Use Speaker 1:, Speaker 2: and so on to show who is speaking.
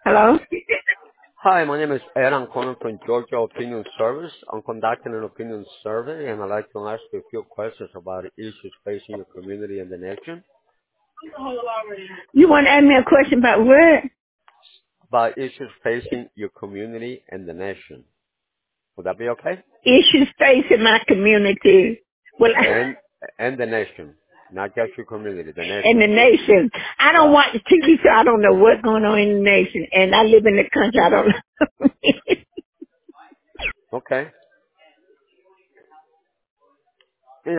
Speaker 1: Hello?
Speaker 2: Hi, my name is Ed. I'm calling from Georgia Opinion Service. I'm conducting an opinion survey, and I'd like to ask you a few questions about issues facing your community and the nation.
Speaker 1: You want to ask me a question about what?
Speaker 2: About issues facing your community and the nation. Would that be okay?
Speaker 1: Issues facing my community. Well,
Speaker 2: And and the nation, not just your community, the
Speaker 1: in the
Speaker 2: nation.
Speaker 1: nation. I don't
Speaker 2: Right.
Speaker 1: watch the TV, so I don't know what's going on in the nation. And I live in the country. I don't know.
Speaker 2: Okay.